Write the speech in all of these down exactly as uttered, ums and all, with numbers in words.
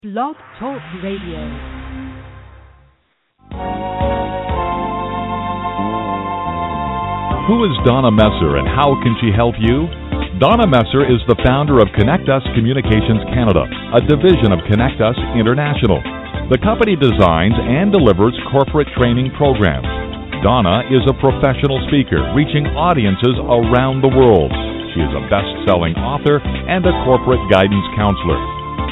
Blog Talk Radio. Who is Donna Messer and how can she help you? Donna Messer is the founder of Connect Us Communications Canada, a division of Connect Us International. The company designs and delivers corporate training programs. Donna is a professional speaker reaching audiences around the world. She is a best-selling author and a corporate guidance counselor.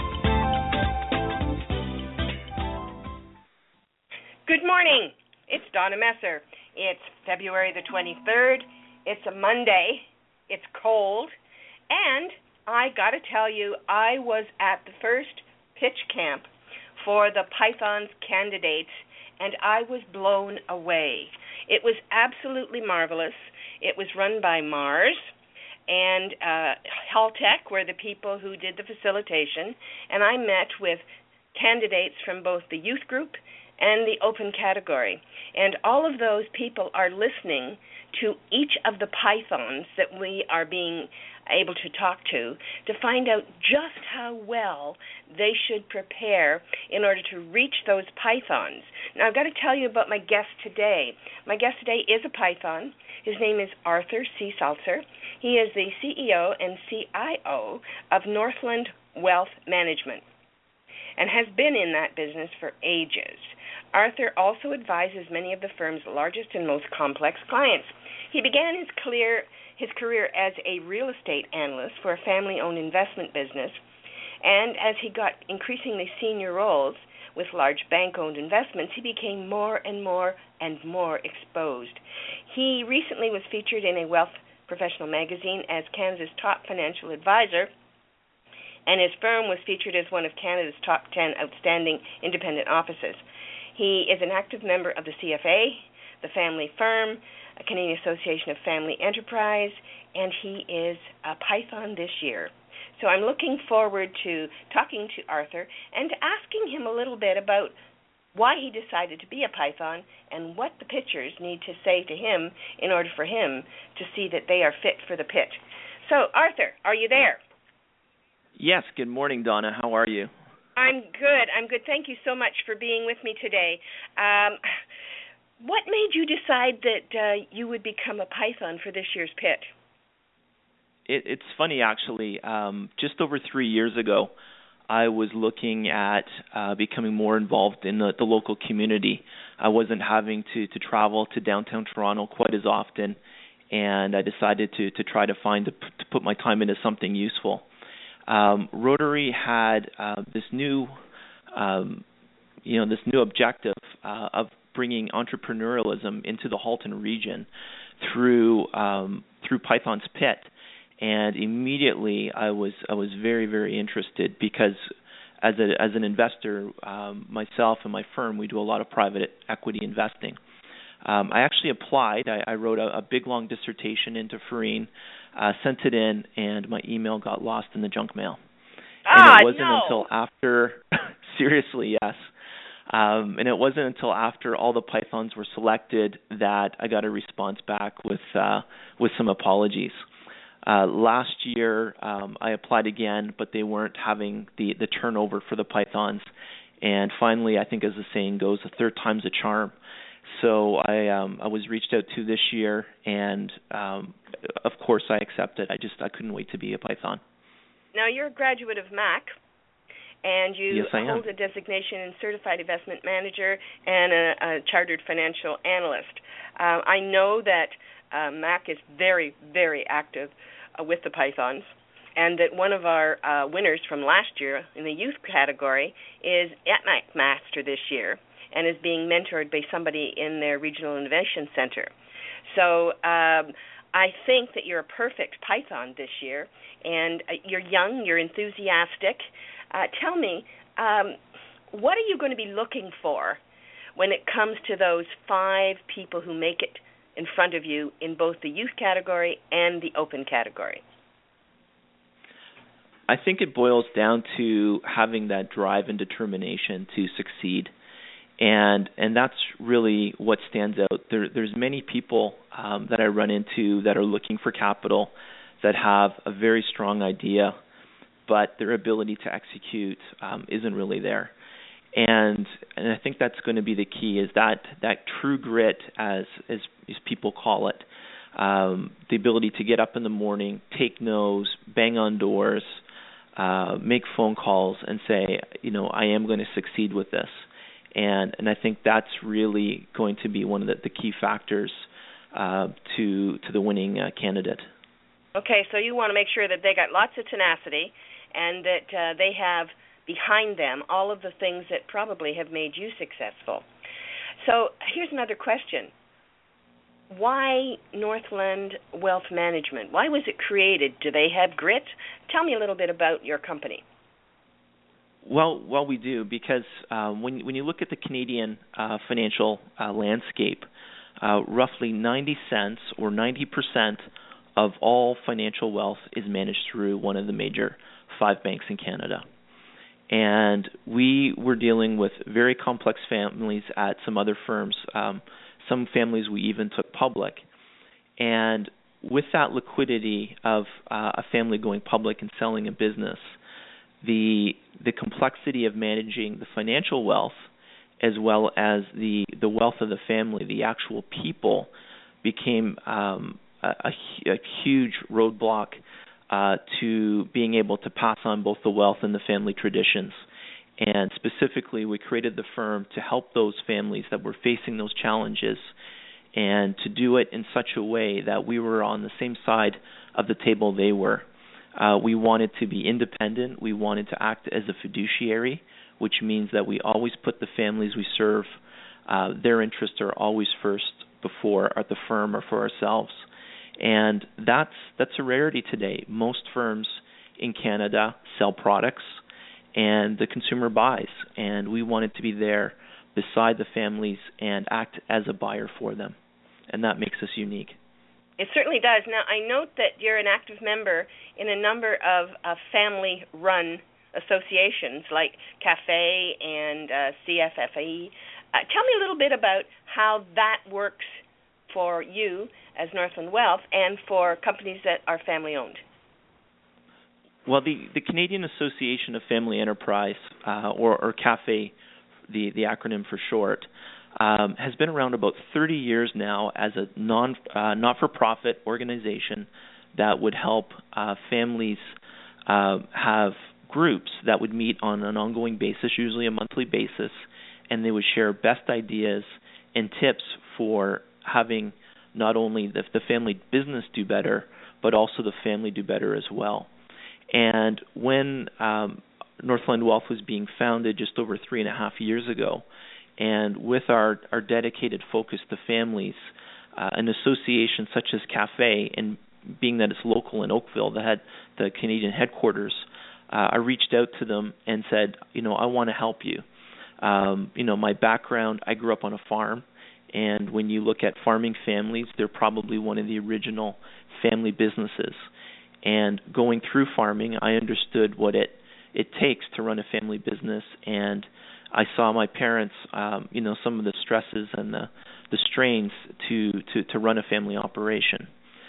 Good morning. It's Donna Messer. It's February the twenty-third. It's a Monday. It's cold. And I got to tell you, I was at the first pitch camp for the Pythons candidates, and I was blown away. It was absolutely marvelous. It was run by Mars, and uh, Haltech were the people who did the facilitation, and I met with candidates from both the youth group and the open category. And all of those people are listening to each of the pythons that we are being able to talk to to find out just how well they should prepare in order to reach those pythons. Now, I've got to tell you about my guest today. My guest today is a python. His name is Arthur C. Salzer. He is the C E O and C I O of Northland Wealth Management and has been in that business for ages. Arthur also advises many of the firm's largest and most complex clients. He began his career, his career as a real estate analyst for a family-owned investment business, and as he got increasingly senior roles with large bank-owned investments, he became more and more and more exposed. He recently was featured in a Wealth Professional magazine as Canada's top financial advisor, and his firm was featured as one of Canada's top ten outstanding independent offices. He is an active member of the C F A, the Family Firm, a Canadian Association of Family Enterprise, and he is a Python this year. So I'm looking forward to talking to Arthur and to asking him a little bit about why he decided to be a Python and what the pitchers need to say to him in order for him to see that they are fit for the pitch. So, Arthur, are you there? Yes, good morning, Donna. How are you? I'm good. I'm good. Thank you so much for being with me today. Um, what made you decide that uh, you would become a Python for this year's pitch? It, it's funny, actually. Um, just over three years ago, I was looking at uh, becoming more involved in the, the local community. I wasn't having to, to travel to downtown Toronto quite as often, and I decided to, to try to find to, to put my time into something useful. Um, Rotary had uh, this new, um, you know, this new objective uh, of bringing entrepreneurialism into the Halton region through um, through Python's Pit, and immediately I was I was very very interested because as a as an investor, um, myself and my firm, we do a lot of private equity investing. Um, I actually applied. I, I wrote a, a big long dissertation into Farine, uh, sent it in, and my email got lost in the junk mail. Ah, and it wasn't no. until after, seriously, yes. Um, and it wasn't until after all the pythons were selected that I got a response back with uh, with some apologies. Uh, last year, um, I applied again, but they weren't having the, the turnover for the pythons. And finally, I think as the saying goes, the third time's a charm. So I um, I was reached out to this year, and um, of course I accepted. I just I couldn't wait to be a Python. Now you're a graduate of M A C, and you yes, I hold am. a designation in Certified Investment Manager and a, a Chartered Financial Analyst. Uh, I know that uh, M A C is very very active uh, with the Pythons, and that one of our uh, winners from last year in the youth category is at M A C Master this year, and is being mentored by somebody in their Regional Innovation Center. So um, I think that you're a perfect Python this year, and uh, you're young, you're enthusiastic. Uh, tell me, um, what are you going to be looking for when it comes to those five people who make it in front of you in both the youth category and the open category? I think it boils down to having that drive and determination to succeed. And and that's really what stands out. There, there's many people um, that I run into that are looking for capital, that have a very strong idea, but their ability to execute um, isn't really there. And and I think that's going to be the key, is that, that true grit, as, as as people call it, um, the ability to get up in the morning, take no's, bang on doors, uh, make phone calls, and say, you know, I am going to succeed with this. And and I think that's really going to be one of the, the key factors uh, to to the winning uh, candidate. Okay, so you want to make sure that they got lots of tenacity and that uh, they have behind them all of the things that probably have made you successful. So here's another question. Why Northland Wealth Management? Why was it created? Do they have grit? Tell me a little bit about your company. Well, well, we do, because uh, when when you look at the Canadian uh, financial uh, landscape, uh, roughly ninety cents or ninety percent of all financial wealth is managed through one of the major five banks in Canada. And we were dealing with very complex families at some other firms. Um, some families we even took public. And with that liquidity of uh, a family going public and selling a business, the the complexity of managing the financial wealth as well as the, the wealth of the family, the actual people, became um, a, a, a huge roadblock uh, to being able to pass on both the wealth and the family traditions. And specifically, we created the firm to help those families that were facing those challenges, and to do it in such a way that we were on the same side of the table they were. Uh, we wanted to be independent. We wanted to act as a fiduciary, which means that we always put the families we serve, uh, their interests are always first before the firm or for ourselves. And that's that's a rarity today. Most firms in Canada sell products, and the consumer buys. And we wanted to be there beside the families and act as a buyer for them. And that makes us unique. It certainly does. Now, I note that you're an active member in a number of uh, family-run associations like CAFE and uh, C F F E. Uh, tell me a little bit about how that works for you as Northland Wealth and for companies that are family-owned. Well, the, the Canadian Association of Family Enterprise, uh, or, or CAFE, the, the acronym for short, Um, has been around about thirty years now as a non uh, not-for-profit organization that would help uh, families uh, have groups that would meet on an ongoing basis, usually a monthly basis, and they would share best ideas and tips for having not only the, the family business do better, but also the family do better as well. And when um, Northland Wealth was being founded just over three and a half years ago, and with our, our dedicated focus to families, uh, an association such as CAFE, and being that it's local in Oakville, that had the Canadian headquarters, uh, I reached out to them and said, you know, I want to help you. Um, you know, my background, I grew up on a farm, and when you look at farming families, they're probably one of the original family businesses. And going through farming, I understood what it, it takes to run a family business, and I saw my parents, um, you know, some of the stresses and the, the strains to, to, to run a family operation.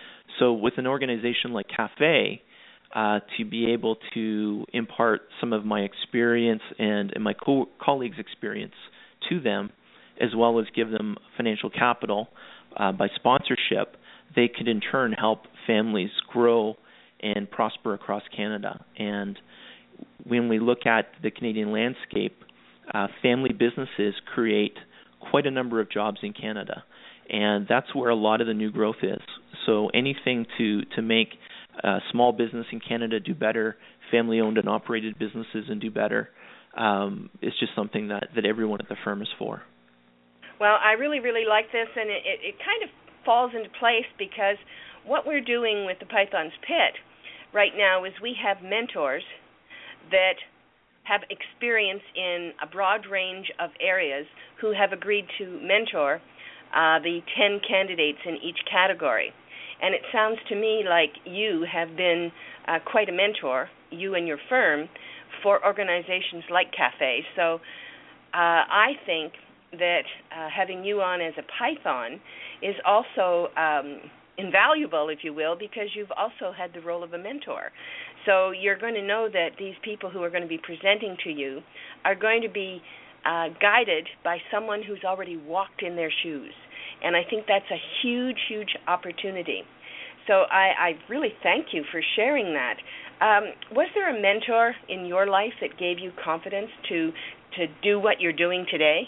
So with an organization like CAFE, uh, to be able to impart some of my experience and, and my co- colleagues' experience to them, as well as give them financial capital uh, by sponsorship, they could in turn help families grow and prosper across Canada. And when we look at the Canadian landscape, Uh, family businesses create quite a number of jobs in Canada, and that's where a lot of the new growth is. So anything to, to make uh, small business in Canada do better, family-owned and operated businesses and do better, um, is just something that, that everyone at the firm is for. Well, I really, really like this, and it, it, it kind of falls into place because what we're doing with the Python's Pit right now is we have mentors that have experience in a broad range of areas who have agreed to mentor uh, the ten candidates in each category. And it sounds to me like you have been uh, quite a mentor, you and your firm, for organizations like CAFE. So uh, I think that uh, having you on as a Python is also um, invaluable, if you will, because you've also had the role of a mentor. So you're going to know that these people who are going to be presenting to you are going to be uh, guided by someone who's already walked in their shoes. And I think that's a huge, huge opportunity. So I, I really thank you for sharing that. Um, was there a mentor in your life that gave you confidence to to do what you're doing today?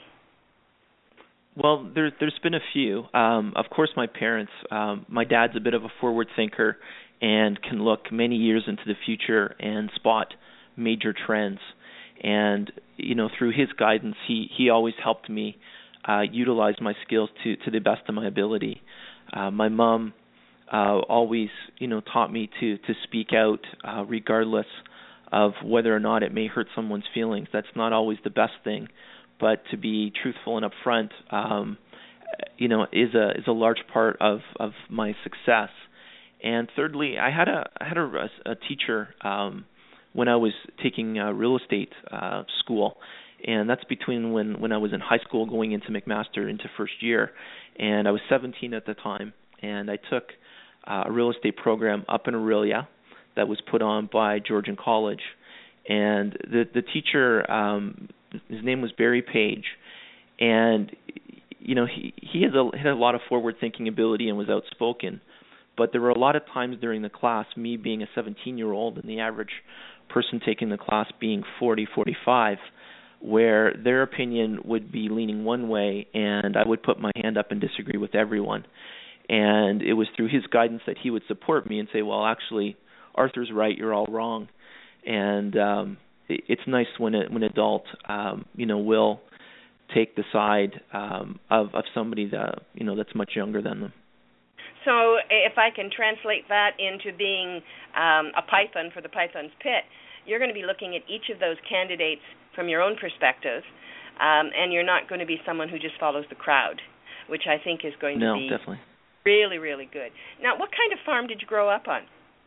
Well, there, there's been a few. Um, of course, my parents. Um, my dad's a bit of a forward thinker and can look many years into the future and spot major trends. And, you know, through his guidance, he, he always helped me uh, utilize my skills to, to the best of my ability. Uh, my mom uh, always, you know, taught me to, to speak out uh, regardless of whether or not it may hurt someone's feelings. That's not always the best thing, but to be truthful and upfront, um, you know, is a is a large part of, of my success. And thirdly, I had a I had a, a teacher um, when I was taking uh, real estate uh, school, and that's between when, when I was in high school going into McMaster into first year, and I was seventeen at the time, and I took uh, a real estate program up in Orillia that was put on by Georgian College, and the the teacher, um, his name was Barry Page, and you know he he has a had a lot of forward thinking ability and was outspoken. But there were a lot of times during the class, me being a seventeen-year-old and the average person taking the class being forty, forty-five, where their opinion would be leaning one way, and I would put my hand up and disagree with everyone. And it was through his guidance that he would support me and say, well, actually, Arthur's right, you're all wrong. And um, it, it's nice when a, when an adult, um, you know, will take the side um, of, of somebody that, you know, that's much younger than them. So if I can translate that into being um, a python for the Python's Pit, you're going to be looking at each of those candidates from your own perspective, um, and you're not going to be someone who just follows the crowd, which I think is going no, to be definitely. really, really good. Now, what kind of farm did you grow up on?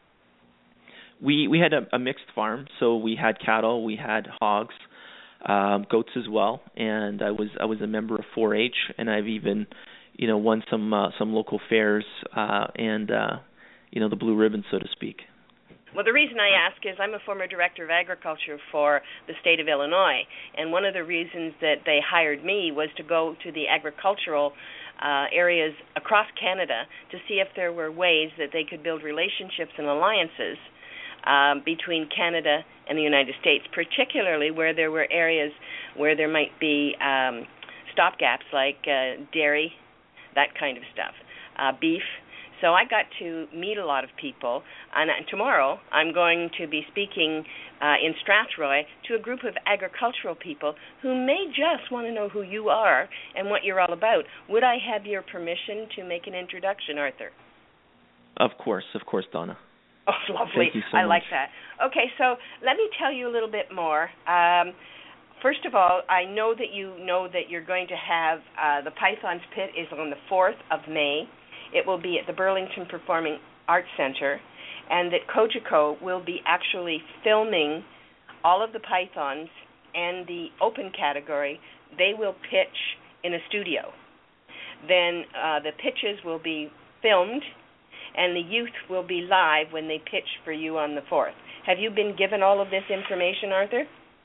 We we had a, a mixed farm, so we had cattle, we had hogs, um, goats as well, and I was I was a member of four H, and I've even you know, won some uh, some local fairs uh, and, uh, you know, the blue ribbon, so to speak. Well, the reason I ask is I'm a former director of agriculture for the state of Illinois, and one of the reasons that they hired me was to go to the agricultural uh, areas across Canada to see if there were ways that they could build relationships and alliances um, between Canada and the United States, particularly where there were areas where there might be um, stopgaps like uh, dairy, that kind of stuff, uh, beef. So I got to meet a lot of people, and tomorrow I'm going to be speaking uh, in Strathroy to a group of agricultural people who may just want to know who you are and what you're all about. Would I have your permission to make an introduction, Arthur? Of course, of course, Donna. Oh, lovely. Thank you so I much. like that. Okay, so let me tell you a little bit more. Um, First of all, I know that you know that you're going to have uh, the Python's Pit is on the fourth of May. It will be at the Burlington Performing Arts Center, and that Kojiko will be actually filming all of the pythons and the open category. They will pitch in a studio. Then uh, the pitches will be filmed, and the youth will be live when they pitch for you on the fourth. Have you been given all of this information, Arthur?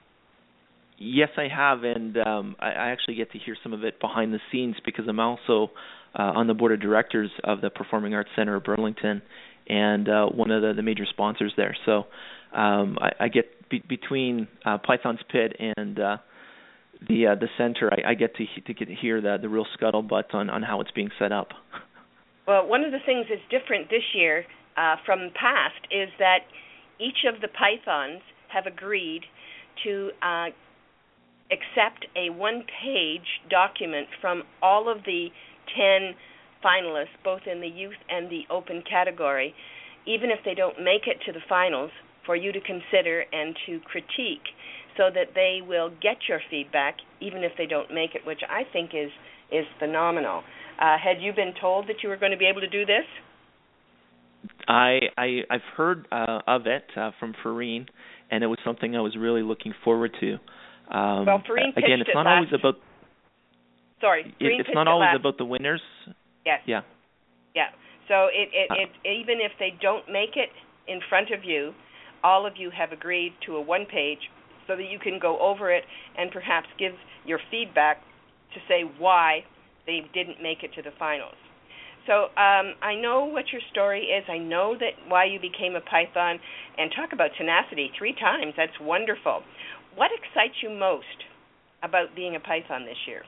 Yes, I have, and um, I, I actually get to hear some of it behind the scenes because I'm also uh, on the board of directors of the Performing Arts Center of Burlington and uh, one of the, the major sponsors there. So um, I, I get be, between uh, Python's Pit and uh, the uh, the center, I, I get to to get to hear the, the real scuttlebutt on, on how it's being set up. Well, one of the things that's different this year uh, from the past is that each of the pythons have agreed to uh, accept a one-page document from all of the ten finalists, both in the youth and the open category, even if they don't make it to the finals, for you to consider and to critique so that they will get your feedback, even if they don't make it, which I think is, is phenomenal. Uh, had you been told that you were going to be able to do this? I, I, I've heard uh, of it uh, from Farine, and it was something I was really looking forward to. Um, well, Farine pitched again, it's not it always last. about. Sorry, it, it's not it always last. about the winners. Yes. Yeah. Yeah. So it, it, Uh, it even if they don't make it in front of you, all of you have agreed to a one-page so that you can go over it and perhaps give your feedback to say why they didn't make it to the finals. So um, I know what your story is. I know that why you became a Python, and talk about tenacity three times. That's wonderful. What excites you most about being a Python this year?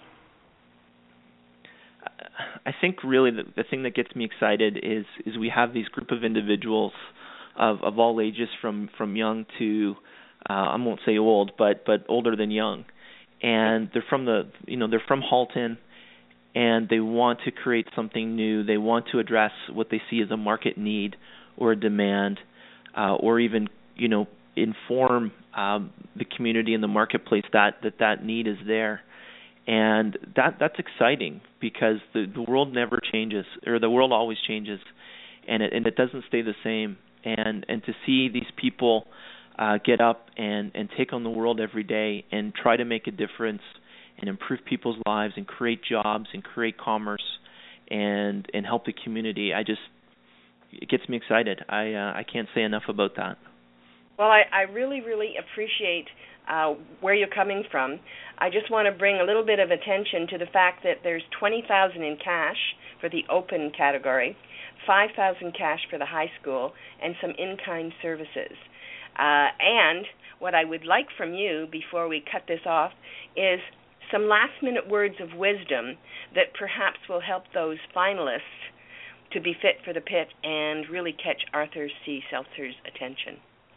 I think really the, the thing that gets me excited is is we have these group of individuals of, of all ages, from, from young to uh, I won't say old, but but older than young, and they're from the you know they're from Halton, and they want to create something new. They want to address what they see as a market need or a demand, uh, or even you know inform um, the community and the marketplace that that, that need is there. And that that's exciting because the, the world never changes, or the world always changes, and it and it doesn't stay the same. And and to see these people uh, get up and, and take on the world every day and try to make a difference and improve people's lives and create jobs and create commerce and and help the community, I just it gets me excited. I uh, I can't say enough about that. Well, I, I really, really appreciate uh, where you're coming from. I just want to bring a little bit of attention to the fact that there's twenty thousand dollars in cash for the open category, five thousand dollars cash for the high school, and some in-kind services. Uh, and what I would like from you before we cut this off is some last-minute words of wisdom that perhaps will help those finalists to be fit for the pit and really catch Arthur C. Seltzer's attention.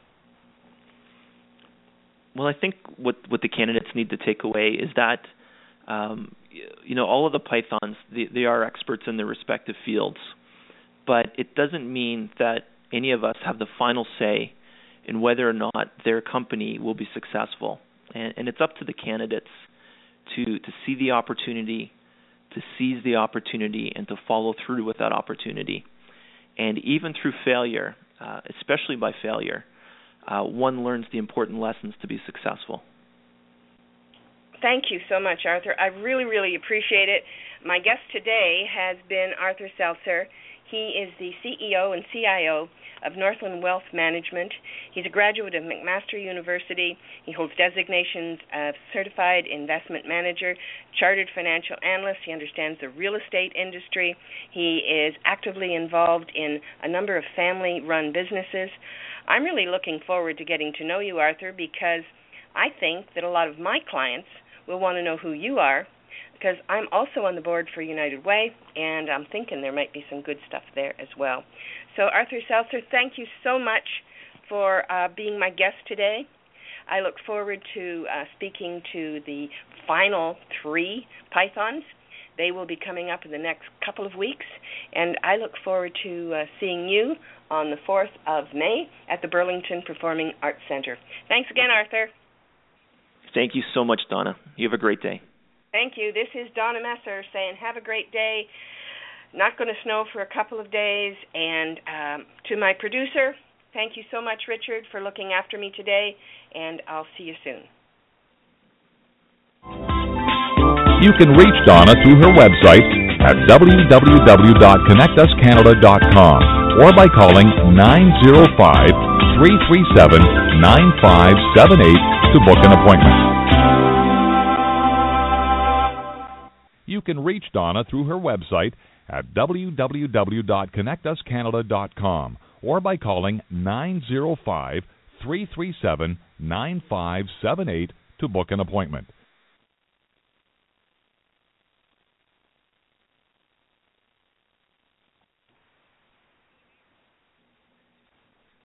Well, I think what, what the candidates need to take away is that, um, you know, all of the Pythons, they, they are experts in their respective fields, but it doesn't mean that any of us have the final say in whether or not their company will be successful. And, and it's up to the candidates to, to see the opportunity, to seize the opportunity, and to follow through with that opportunity. And even through failure, uh, especially by failure, Uh, one learns the important lessons to be successful. Thank you so much, Arthur. I really, really appreciate it. My guest today has been Arthur Seltzer. He is the C E O and C I O of Northland Wealth Management. He's a graduate of McMaster University. He holds designations of Certified Investment Manager, Chartered Financial Analyst. He understands the real estate industry. He is actively involved in a number of family-run businesses. I'm really looking forward to getting to know you, Arthur, because I think that a lot of my clients will want to know who you are, because I'm also on the board for United Way, and I'm thinking there might be some good stuff there as well. So, Arthur Seltzer, thank you so much for uh, being my guest today. I look forward to uh, speaking to the final three Pythons. They will be coming up in the next couple of weeks, and I look forward to uh, seeing you on the fourth of May at the Burlington Performing Arts Center. Thanks again, Arthur. Thank you so much, Donna. You have a great day. Thank you. This is Donna Messer saying have a great day. Not going to snow for a couple of days. And um, to my producer, thank you so much, Richard, for looking after me today, and I'll see you soon. You can reach Donna through her website at w w w dot connect us canada dot com or by calling nine zero five, three three seven, nine five seven eight to book an appointment. You can reach Donna through her website at w w w dot connect us canada dot com or by calling nine zero five, three three seven, nine five seven eight to book an appointment.